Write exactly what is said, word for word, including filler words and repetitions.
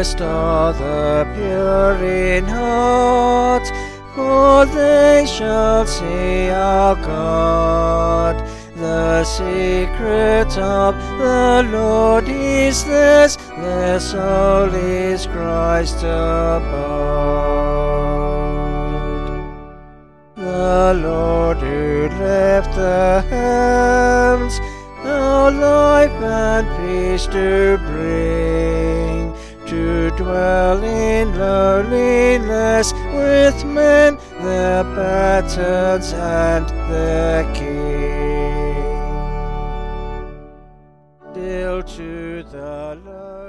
Blessed are the pure in heart, for they shall see our God. The secret of the Lord is this, their soul is Christ abode. The Lord who left the heavens, our life and peace to bring, to dwell in lowliness with men, their patterns and their King. Still to the Lord